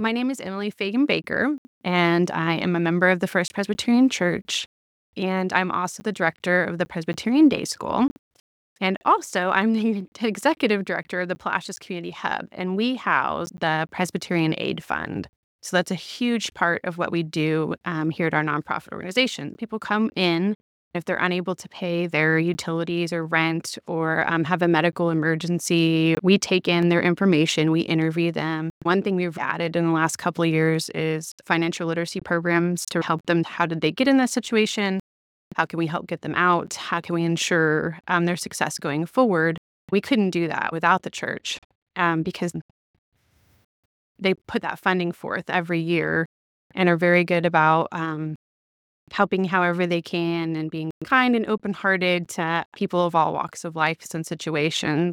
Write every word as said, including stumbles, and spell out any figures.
My name is Emily Fagan Baker, and I am a member of the First Presbyterian Church, and I'm also the director of the Presbyterian Day School. And also, I'm the executive director of the Palacios Community Hub, and we house the Presbyterian Aid Fund. So that's a huge part of what we do um, here at our nonprofit organization. People come in if they're unable to pay their utilities or rent or um, have a medical emergency. We take in their information, we interview them. One thing we've added in the last couple of years is financial literacy programs to help them. How did they get in that situation? How can we help get them out? How can we ensure um, their success going forward? We couldn't do that without the church um, because they put that funding forth every year and are very good about um, helping however they can and being kind and open-hearted to people of all walks of life and situations.